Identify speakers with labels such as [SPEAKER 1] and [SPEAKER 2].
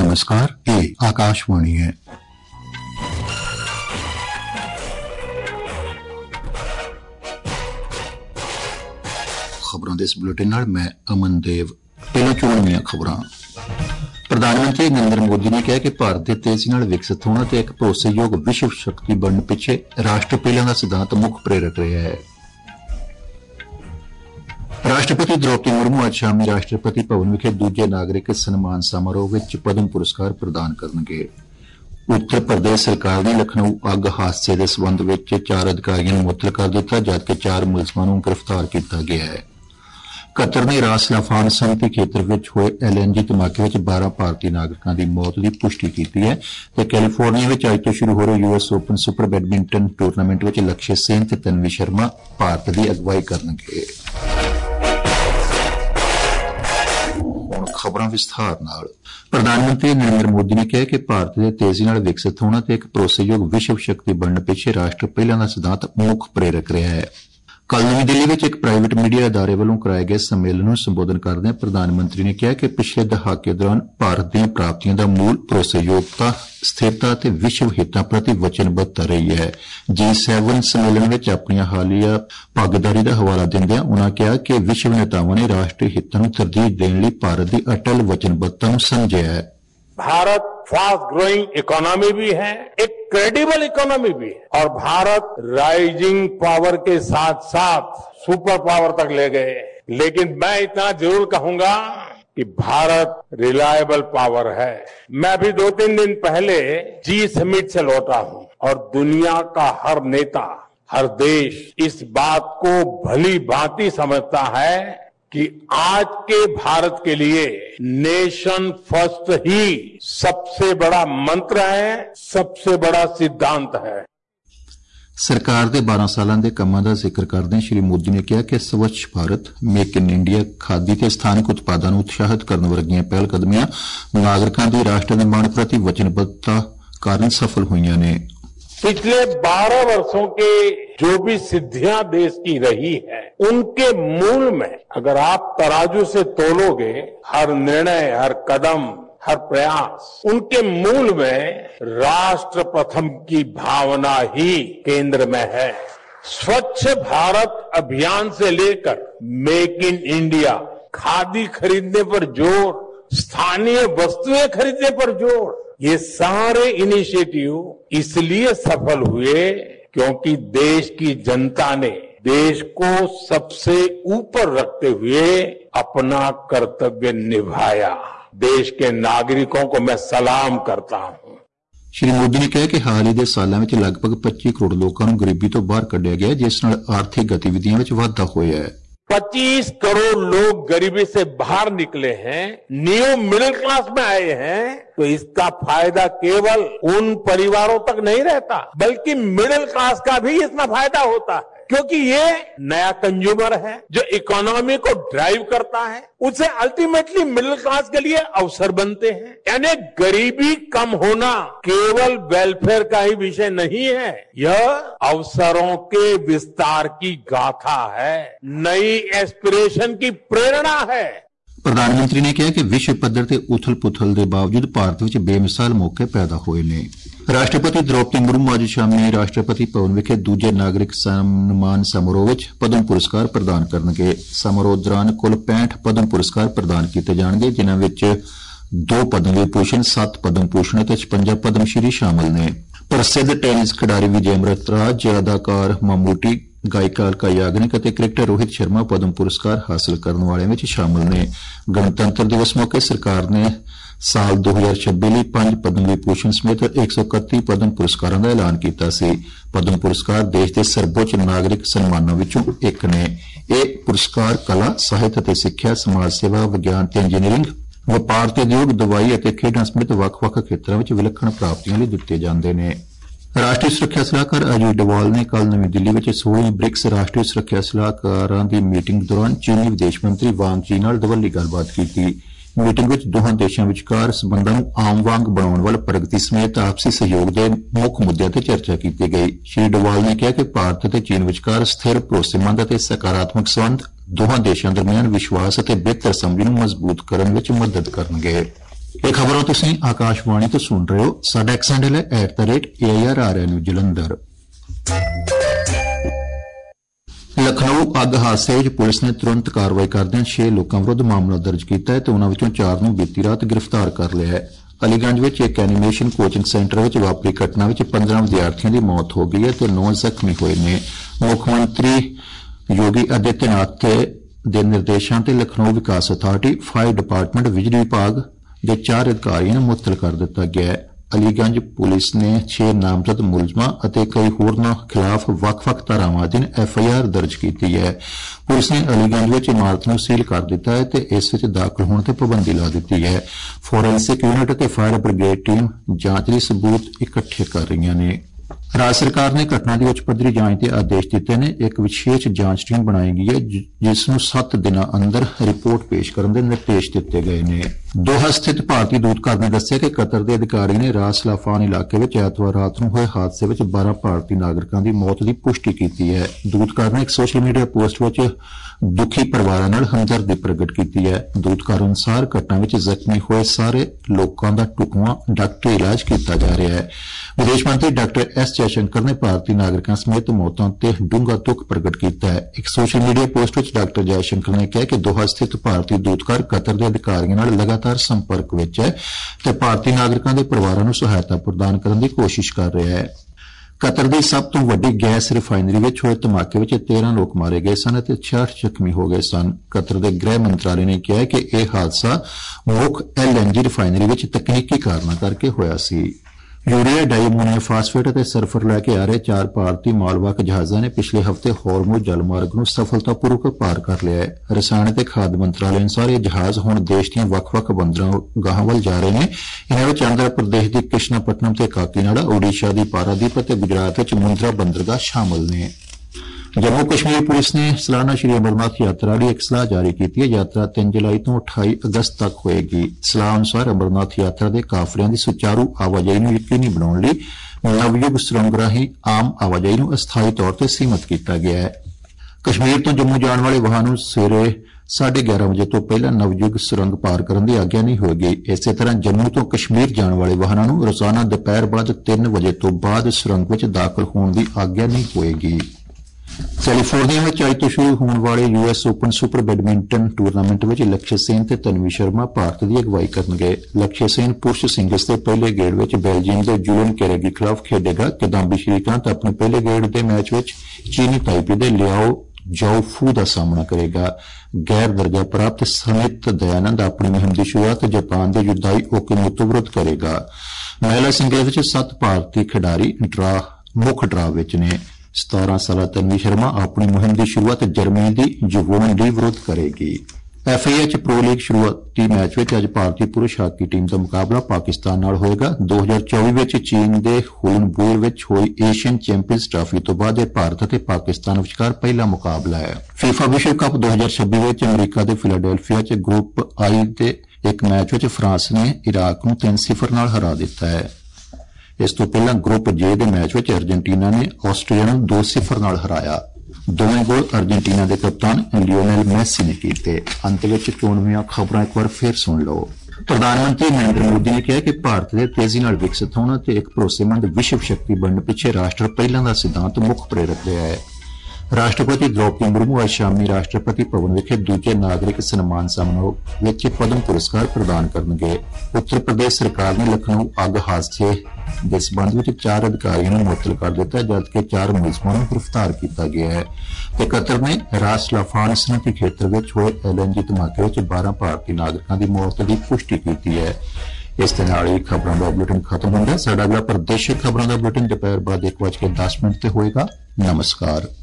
[SPEAKER 1] नमस्कार, ये आकाशवाणी है। खबरों के इस बुलेटिन नाल मैं अमन देव। पहले चुनिया खबरां। प्रधानमंत्री नरेंद्र मोदी ने कहा कि भारत के तेजी नाल विकसित होना ते एक भरोसेयोग विश्व शक्ति बनने पिछे राष्ट्रपिता का सिद्धांत मुख प्रेरक रहा है। राष्ट्रपति द्रौपदी मुर्मू आज शामी राष्ट्रपति भवन विखे दूजे नागरिक सम्मान समारोह विच पद्म पुरस्कार प्रदान करनगे। उत्तर प्रदेश सरकार ने लखनऊ अग हादसे के संबंध में 4 अधिकारियों को मुअत्तल कर दिता, जबकि 4 मुलजमां नूं गिरफ्तार किया गया है। कतर ने रास लाफान समिति खेतर में हुए LNG धमाके में 12 भारतीय नागरिकों की मौत की पुष्टि की है। कैलीफोर्निया में अज तो शुरू हो रहे US open super badminton tournament में लक्ष्य सेन ते तन्वी शर्मा भारत की अगवाई करनगे। खबरां विस्तार नाल। प्रधानमंत्री नरेंद्र मोदी ने कहा कि भारत के तेजी नाल विकसित होना ते एक भरोसेयोग विश्व शक्ति बनने पिछे राष्ट्रपिता का सिद्धांत मुख प्रेरक रहा है। कल नवी दिल्ली में एक प्राइवेट मीडिया अदारे वालों कराए गए सम्मेलन में संबोधन करदे प्रधानमंत्री ने कहा कि पिछले दहाके दौरान भारत दी प्राप्तियों का मूल भरोसेयोगता, स्थिरता ते विश्व हितां प्रति वचनबद्धता रही है। G7 सम्मेलन में अपनी हालिया भागीदारी का हवाला देंदे उन्होंने कहा कि विश्व नेताओं ने राष्ट्रीय हितां नूं तरजीह देने लई भारत की अटल वचनबद्धता नूं समझिया है।
[SPEAKER 2] भारत फास्ट ग्रोइंग इकोनॉमी भी है, एक क्रेडिबल इकोनॉमी भी है और भारत राइजिंग पावर के साथ साथ सुपर पावर तक ले गए। लेकिन मैं इतना जरूर कहूंगा कि भारत रिलायबल पावर है। मैं अभी 2-3 दिन पहले G समिट से लौटा हूं और दुनिया का हर नेता, हर देश इस बात को भली भांति समझता है कि आज के भारत के लिए नेशन फर्स्ट ही सबसे बड़ा मंत्र है, सबसे बड़ा सिद्धांत है।
[SPEAKER 1] सरकार के 12 सालों के कामों का जिक्र करदे श्री मोदी ने कहा कि Swachh Bharat, make in India, khadi ते स्थानिक उत्पादों को उत्साहित करने वर्गियां पहलकदमियां नागरिकों की राष्ट्र निर्माण प्रति वचनबद्धता कारण सफल हुई ने।
[SPEAKER 2] पिछले 12 वर्षों के जो भी सिद्धियां देश की रही है, उनके मूल में अगर आप तराजू से तोलोगे, हर निर्णय, हर कदम, हर प्रयास, उनके मूल में राष्ट्र प्रथम की भावना ही केंद्र में है। स्वच्छ भारत अभियान से लेकर मेक इन इंडिया, खादी खरीदने पर जोर, स्थानीय वस्तुएं खरीदने पर जोर, ये सारे इनिशिएटिव इसलिए सफल हुए क्योंकि देश की जनता ने देश को सबसे ऊपर रखते हुए अपना कर्तव्य निभाया। देश के नागरिकों को मैं सलाम करता हूं।
[SPEAKER 1] श्री मोदी ने कहा कि हाल ही के सालों में लगभग 25 करोड़ लोगों को गरीबी तो बाहर कढ़िया गया, जिस नाल आर्थिक गतिविधियों में वाधा होया है।
[SPEAKER 2] 25 करोड़ लोग गरीबी से बाहर निकले हैं, न्यू मिडिल क्लास में आए हैं, तो इसका फायदा केवल उन परिवारों तक नहीं रहता, बल्कि मिडिल क्लास का भी इसमें फायदा होता है, क्योंकि ये नया कंज्यूमर है जो इकोनॉमी को ड्राइव करता है। उससे अल्टीमेटली मिडिल क्लास के लिए अवसर बनते हैं। यानी गरीबी कम होना केवल वेलफेयर का ही विषय नहीं है, यह अवसरों के विस्तार की गाथा है, नई एस्पिरेशन की प्रेरणा है।
[SPEAKER 1] प्रधानमंत्री ने कहा कि विश्व पद्धर ते उथल पुथल के बावजूद भारत में बेमिसाल मौके पैदा हुए ने। राष्ट्रपति द्रौपदी मुर्मू आज शामी राष्ट्रपति भवन विखे दूजे नागरिक सम्मान समारोह में पद्म पुरस्कार प्रदान करनगे। समारोह दौरान कुल 65 पद्म पुरस्कार प्रदान किए जाएंगे, जिन्हां विच 2 पद्म विभूषण, 7 पद्म भूषण ते 56 पद्मश्री शामिल ने। प्रसिद्ध टेनिस खिडारी विजय अमृतराज, अदाकार ममूटी, गायिका अलका याग्निक और क्रिकेटर रोहित शर्मा पद्म पुरस्कार हासिल करने वाले में शामिल ने। गणतंत्र दिवस मौके सरकार ने साल 2026 ਲਈ 5 पद्म विभूषण समेत 131 पद्म पुरस्कारों का ऐलान किया सी। पद्म पुरस्कार देश के सर्वोच्च नागरिक सम्मानों विचों एक ने। यह पुरस्कार कला, साहित्य ते सिक्ख्या, समाज सेवा, विज्ञान ते इंजीनियरिंग, व्यापार ते उद्योग, दवाई और खेडां समेत ਵੱਖ-ਵੱਖ खेत्रों में विलक्षण प्राप्तियों लिए दिते जाते हैं। राष्ट्रीय सुरक्षा सलाहकार अजीत डोवाल ने कल नवी दिल्ली में 16वीं ब्रिक्स राष्ट्रीय सुरक्षा सलाहकारां की मीटिंग दौरान चीनी विदेश मंत्री वांग ची नाल दवल्ली गलबात की। मीटिंग में दोहां देशों विचकार संबंधां नूं आम वांग बनाउण वाल प्रगति समेत आपसी सहयोग के मुख मुद्दों पर चर्चा की गई। श्री डोवाल ने कहा कि भारत ते चीन विचकार स्थिर, भरोसेमंद ते सकारात्मक संबंध दोहां देशों दरमियान विश्वास और बेहतर समझ नूं मजबूत करने में मदद करनगे। ਇਹ ਖਬਰਾਂ ਤੁਸੀਂ ਆਕਾਸ਼ਵਾਣੀ ਤੋਂ ਸੁਣ ਰਹੇ ਹੋ। ਸਾਡਾ ਐਕਸ ਹੈਂਡਲ ਹੈ @AIRRN ਜਲੰਧਰ। लखनऊ अग हादसे विच पुलिस ने तुरंत कार्रवाई करदे 6 लोगों विरुद्ध मामला दर्ज किया है तो उन्हां विचों 4 नूं बीती रात गिरफ्तार कर लिया है। अलीगंज विच एक एनीमेशन कोचिंग सेंटर विच वापरी घटना विच 15 विद्यार्थियों की मौत हो गई है तो 9 जख्मी हुए ने। मुख्यमंत्री योगी आदित्यनाथ के निर्देशों ते Lucknow Vikas authority, fire department, बिजली विभाग के 4 अधिकारियों नूं मुअत्तल कर दिता गया है। अलीगंज पुलिस ने 6 नामजद मुलजमां ਅਤੇ कई होरनां खिलाफ ਵੱਖ-ਵੱਖ ਧਾਰਾਵਾਂ ਅਧੀਨ FIR ਦਰਜ ਕੀਤੀ ਹੈ। पुलिस ने अलीगंज विच इमारत ਨੂੰ सील कर दिता है ਤੇ ਇਸ ਵਿੱਚ ਦਾਖਲ ਹੋਣ ਤੇ ਪਾਬੰਦੀ ਲਾ ਦਿੱਤੀ ਹੈ। ਫੋਰੈਂਸਿਕ ਯੂਨਿਟ ਅਤੇ ਫਾਇਰ ਬ੍ਰਿਗੇਡ ਟੀਮ ਜਾਂਚ ਲਈ ਸਬੂਤ ਇਕੱਠੇ ਕਰ ਰਹੀਆਂ ਨੇ। ਰਾਜ ਸਰਕਾਰ ਨੇ ਘਟਨਾ ਦੀ ਉੱਚ ਪੱਧਰੀ ਜਾਂਚ ਦੇ ਆਦੇਸ਼ ਦਿੱਤੇ ਨੇ। ਇੱਕ ਵਿਸ਼ੇਸ਼ ਜਾਂਚ ਟੀਮ ਬਣਾਈ ਗਈ ਹੈ ਜਿਸ ਨੂੰ 7 ਦਿਨਾਂ ਅੰਦਰ ਰਿਪੋਰਟ ਪੇਸ਼ ਕਰਨ ਦੇ ਨਿਰਦੇਸ਼ ਦਿੱਤੇ ਗਏ ਨੇ। ਦੋਹਾ ਸਥਿਤ ਭਾਰਤੀ ਦੂਤਘਰ ਨੇ ਦੱਸਿਆ ਕਿ ਕਤਰ ਦੇ ਅਧਿਕਾਰੀ ਨੇ ਰਾਸ ਲਾਫਾਨ ਇਲਾਕੇ ਵਿੱਚ ਐਤਵਾਰ ਰਾਤ ਨੂੰ ਹੋਏ ਹਾਦਸੇ ਵਿੱਚ 12 ਭਾਰਤੀ ਨਾਗਰਿਕਾਂ ਦੀ ਮੌਤ ਦੀ ਪੁਸ਼ਟੀ ਕੀਤੀ ਹੈ। ਦੂਤਘਰ ਨੇ ਇੱਕ ਸੋਸ਼ਲ ਮੀਡੀਆ ਪੋਸਟ ਵਿੱਚ ਦੁਖੀ ਪਰਿਵਾਰਾਂ ਨਾਲ ਹਮਦਰਦੀ ਪ੍ਰਗਟ ਕੀਤੀ ਹੈ। ਦੂਤਘਰ ਅਨੁਸਾਰ ਘਟਨਾ ਵਿੱਚ ਜ਼ਖਮੀ ਹੋਏ ਸਾਰੇ ਲੋਕਾਂ ਦਾ ਢੁਕਵਾਂ ਡਾਕਟਰੀ ਇਲਾਜ ਕੀਤਾ ਜਾ ਰਿਹਾ ਹੈ। ਵਿਦੇਸ਼ ਮੰਤਰੀ ਡਾਕਟਰ S ਜੈਸ਼ੰਕਰ ਨੇ ਭਾਰਤੀ ਨਾਗਰਿਕਾਂ ਸਮੇਤ ਮੌਤਾਂ ਤੇ ਡੂੰਘਾ ਦੁੱਖ ਪ੍ਰਗਟ ਕੀਤਾ ਹੈ। ਇੱਕ ਸੋਸ਼ਲ ਮੀਡੀਆ ਪੋਸਟ ਵਿੱਚ ਡਾਕਟਰ ਜੈਸ਼ੰਕਰ ਨੇ ਕਿਹਾ ਕਿ ਦੋਹਾ ਸਥਿਤ ਭਾਰਤੀ ਦੂਤਘਰ ਕਤਰ ਦੇ ਅਧਿਕਾਰੀਆਂ ਨਾਲ ਲਗਾਤਾਰ ਸੰਪਰਕ ਵਿੱਚ ਹੈ ਤੇ ਭਾਰਤੀ ਨਾਗਰਿਕਾਂ ਦੇ ਪਰਿਵਾਰਾਂ ਨੂੰ ਸਹਾਇਤਾ ਪ੍ਰਦਾਨ ਕਰਨ ਦੀ ਕੋਸ਼ਿਸ਼ ਕਰ ਰਿਹਾ ਹੈ। ਕਤਰ ਦੀ ਸਭ ਤੋਂ ਵੱਡੀ ਗੈਸ ਰਿਫਾਇਨਰੀ ਵਿੱਚ ਹੋਏ ਧਮਾਕੇ ਵਿੱਚ 13 ਲੋਕ ਮਾਰੇ ਗਏ ਸਨ ਅਤੇ 66 ਜ਼ਖਮੀ ਹੋ ਗਏ ਸਨ। ਕਤਰ ਦੇ ਗ੍ਰਹਿ ਮੰਤਰਾਲੇ ਨੇ ਕਿਹਾ ਕਿ ਇਹ ਹਾਦਸਾ ਮੁੱਖ LNG ਰਿਫਾਇਨਰੀ ਵਿੱਚ ਤਕਨੀਕੀ ਕਾਰਨਾਂ ਕਰਕੇ ਹੋਇਆ ਸੀ। यूरिया, डाईअमोनियम फास्फेट ਅਤੇ ਸਰਫਰ ਲੈ ਕੇ ਆ ਰਹੇ 4 ਭਾਰਤੀ ਮਾਲਵਾਹਕ ਜਹਾਜ਼ਾਂ ਨੇ ਪਿਛਲੇ ਹਫ਼ਤੇ ਹਾਰਮੁਜ਼ ਜਲਮਾਰਗ ਨੂੰ ਸਫਲਤਾਪੂਰਵਕ ਪਾਰ ਕਰ ਲਿਆ ਹੈ। ਰਸਾਇਣ ਤੇ ਖਾਦ ਮੰਤਰਾਲੇ ਅਨੁਸਾਰ ਇਹ ਜਹਾਜ਼ ਹੁਣ ਦੇਸ਼ ਦੀਆਂ ਵੱਖ-ਵੱਖ ਬੰਦਰਗਾਹਾਂ ਵੱਲ ਜਾ ਰਹੇ ਨੇ। ਇਨ੍ਹਾਂ ਵਿੱਚ ਆਂਧਰਾ ਪ੍ਰਦੇਸ਼ ਦੀ ਕ੍ਰਿਸ਼ਨਾਪਟਨਮ ਤੇ ਕਾਕੀਨਾਡਾ, ਓਡੀਸ਼ਾ ਦੀ ਪਾਰਾਦੀਪ ਅਤੇ ਗੁਜਰਾਤ ਵਿੱਚ ਮੁੰਦਰਾ ਬੰਦਰਗਾਹ ਸ਼ਾਮਲ ਨੇ। जम्मू कश्मीर पुलिस ने सालाना श्री अमरनाथ यात्रा ਲਈ एक सलाह जारी की है। यात्रा 3 जुलाई ਤੋਂ 28 अगस्त तक होएगी। सलाह अनुसार अमरनाथ यात्रा ਦੇ ਕਾਫਲਿਆਂ ਦੀ ਸੁਚਾਰੂ ਆਵਾਜਾਈ ਨੂੰ ਯਕੀਨੀ ਬਣਾਉਣ ਲਈ ਨਵਯੁਗ ਸੁਰੰਗ ਰਾਹੀਂ ਆਮ ਆਵਾਜਾਈ ਨੂੰ ਅਸਥਾਈ ਤੌਰ ਤੇ ਸੀਮਤ ਕੀਤਾ ਗਿਆ ਹੈ। ਕਸ਼ਮੀਰ ਤੋਂ ਜੰਮੂ ਜਾਣ ਵਾਲੇ ਵਾਹਨ ਨੂੰ ਸਵੇਰੇ 11:30 ਵਜੇ ਤੋਂ ਪਹਿਲਾਂ ਨਵਯੁਗ ਸੁਰੰਗ ਪਾਰ ਕਰਨ ਦੀ ਆਗਿਆ ਨਹੀਂ ਹੋਏਗੀ। ਇਸੇ ਤਰ੍ਹਾਂ ਜੰਮੂ ਤੋਂ ਕਸ਼ਮੀਰ ਜਾਣ ਵਾਲੇ ਵਾਹਨਾਂ ਨੂੰ ਰੋਜ਼ਾਨਾ ਦੁਪਹਿਰ ਬਾਅਦ 3 ਵਜੇ ਤੋਂ ਬਾਅਦ ਸੁਰੰਗ ਵਿੱਚ ਦਾਖਲ ਹੋਣ ਦੀ ਆਗਿਆ ਨਹੀਂ ਹੋਏਗੀ। ਕੈਲੀਫੋਰਨੀਆ ਵਿੱਚ ਅੱਜ ਤੋਂ ਸ਼ੁਰੂ ਹੋਣ ਵਾਲੇ US open super badminton tournament ਵਿੱਚ ਲਕਸ਼ਯ ਸੇਨ ਤੇ ਤਨਵੀ ਸ਼ਰਮਾ ਭਾਰਤ ਦੀ ਅਗਵਾਈ ਕਰਨਗੇ। ਲਕਸ਼ਯ ਸੇਨ ਪੁਰਸ਼ ਸਿੰਗਲਜ਼ ਦੇ ਪਹਿਲੇ ਗੇੜ ਵਿੱਚ ਬੈਲਜੀਅਮ ਦੇ ਜੂਲੀਅਨ ਕੈਰੇਗੀ ਖਿਲਾਫ ਖੇਡੇਗਾ। ਕਿਦਾਂਬੀ ਸ਼੍ਰੀਕਾਂਤ ਆਪਣੇ ਪਹਿਲੇ ਗੇੜ ਦੇ ਮੈਚ ਵਿੱਚ ਚੀਨੀ ਤਾਈਪੇ ਦੇ ਲਿਆਓ ਜਾਓਫੂ ਦਾ ਸਾਹਮਣਾ ਕਰੇਗਾ। ਗੈਰ ਦਰਜਾ ਪ੍ਰਾਪਤ ਸਮਿਤ ਦਯਾਨੰਦ ਆਪਣੀ ਮੁਹਿੰਮ ਦੀ ਸ਼ੁਰੂਆਤ ਜਾਪਾਨ ਦੇ ਯੁਦਾਈ ਓਕੀਮੋਟੋ ਵਿਰੁੱਧ ਕਰੇਗਾ। ਮਹਿਲਾ ਸਿੰਗਲਜ਼ ਵਿੱਚ 7 ਭਾਰਤੀ ਖਿਡਾਰੀ ਮੁੱਖ ਡਰਾਅ ਵਿੱਚ ਨੇ। 17 ਸਾਲਾ ਤਨਵੀ ਸ਼ਰਮਾ ਆਪਣੀ ਮੁਹਿੰਮ ਦੀ ਸ਼ੁਰੂਆਤ ਜਰਮਨੀ ਦੀ ਜੁਵੋਨ ਡੀ ਵਿਰੁੱਧ ਕਰੇਗੀ। FIH ਪ੍ਰੋ ਲੀਗ ਸ਼ੁਰੂਆਤੀ ਮੈਚ ਵਿੱਚ ਅੱਜ ਭਾਰਤੀ ਪੁਰਸ਼ ਹਾਕੀ ਟੀਮ ਦਾ ਮੁਕਾਬਲਾ ਪਾਕਿਸਤਾਨ ਨਾਲ ਹੋਏਗਾ। 2024 ਵਿੱਚ ਚੀਨ ਦੇ ਹੁਲਨਬੂਰ ਵਿੱਚ ਹੋਈ ਏਸ਼ੀਅਨ ਚੈਂਪੀਅਨਜ਼ ਟਰਾਫੀ ਤੋਂ ਬਾਅਦ ਇਹ ਭਾਰਤ ਅਤੇ ਪਾਕਿਸਤਾਨ ਵਿਚਕਾਰ ਪਹਿਲਾ ਮੁਕਾਬਲਾ ਹੈ। FIFA ਵਿਸ਼ਵ ਕੱਪ 2026 ਵਿੱਚ ਅਮਰੀਕਾ ਦੇ ਫਿਲਾਡੈਲਫੀਆ 'ਚ ਗਰੁੱਪ I ਦੇ ਇੱਕ ਮੈਚ ਵਿੱਚ ਫਰਾਂਸ ਨੇ ਇਰਾਕ ਨੂੰ 3-0 ਨਾਲ ਹਰਾ ਦਿੱਤਾ ਹੈ। ਇਸ ਤੋਂ ਪਹਿਲਾਂ ਗਰੁੱਪ J ਦੇ ਮੈਚ ਵਿੱਚ ਅਰਜਨਟੀਨਾ ਨੇ ਆਸਟਰੀਆ ਨੂੰ 2-0 ਨਾਲ ਹਰਾਇਆ। ਦੋਵੇਂ ਗੋਲ ਅਰਜਨਟੀਨਾ ਦੇ ਕਪਤਾਨ ਲਿਓਨੈਲ ਮੈਸੀ ਨੇ ਕੀਤੇ। ਅੰਤ ਵਿੱਚ ਚੋਣਵੀਆਂ ਖਬਰਾਂ ਇੱਕ ਵਾਰ ਫਿਰ ਸੁਣ ਲਓ। ਪ੍ਰਧਾਨ ਮੰਤਰੀ ਨਰਿੰਦਰ ਮੋਦੀ ਨੇ ਕਿਹਾ ਕਿ ਭਾਰਤ ਦੇ ਤੇਜ਼ੀ ਨਾਲ ਵਿਕਸਿਤ ਹੋਣਾ ਤੇ ਇੱਕ ਭਰੋਸੇਮੰਦ ਵਿਸ਼ਵ ਸ਼ਕਤੀ ਬਣਨ ਪਿੱਛੇ ਰਾਸ਼ਟਰ ਪਹਿਲਾਂ ਦਾ ਸਿਧਾਂਤ ਮੁੱਖ ਪ੍ਰੇਰਕ ਰਿਹਾ ਹੈ। ਰਾਸ਼ਟਰਪਤੀ ਦ੍ਰੌਪਦੀ ਮੁਰਮੂ ਅੱਜ ਸ਼ਾਮੀ ਰਾਸ਼ਟਰਪਤੀ ਭਵਨ ਵਿਖੇ ਦੂਜੇ ਨਾਗਰਿਕ ਸਨਮਾਨ ਸਮਾਰੋਹ ਵਿੱਚ ਪਦਮ ਪੁਰਸਕਾਰ ਪ੍ਰਦਾਨ ਕਰਨਗੇ। ਉੱਤਰ ਪ੍ਰਦੇਸ਼ ਸਰਕਾਰ ਨੇ ਲਖਨਊ ਅੱਗ ਹਾਦਸੇ ਦੇ ਸਬੰਧ ਵਿੱਚ 4 ਅਧਿਕਾਰੀਆਂ ਨੂੰ ਮੁਅੱਤਲ ਕਰ ਦਿੱਤਾ ਜਦਕਿ 4 ਮੁਲਜ਼ਮਾਂ ਨੂੰ ਗ੍ਰਿਫਤਾਰ ਕੀਤਾ ਗਿਆ ਹੈ ਤੇ ਕਤਰ ਨੇ ਰਾਸ ਲਾਫਾਨ ਸਨਅਤੀ ਖੇਤਰ ਵਿੱਚ ਹੋਏ LNG ਧਮਾਕੇ ਵਿੱਚ 12 ਭਾਰਤੀ ਨਾਗਰਿਕਾਂ ਦੀ ਮੌਤ ਦੀ ਪੁਸ਼ਟੀ ਕੀਤੀ ਹੈ। ਇਸ ਦੇ ਨਾਲ ਹੀ ਖਬਰਾਂ ਦਾ ਬੁਲੇਟਿਨ ਖਤਮ ਹੁੰਦਾ। ਸਾਡਾ ਅਗਲਾ ਪ੍ਰਦੇਸ਼ਿਕ ਖਬਰਾਂ ਦਾ ਬੁਲੇਟਿਨ ਦੁਪਹਿਰ ਬਾਅਦ 1:10 ਤੇ ਹੋਏਗਾ। ਨਮਸਕਾਰ।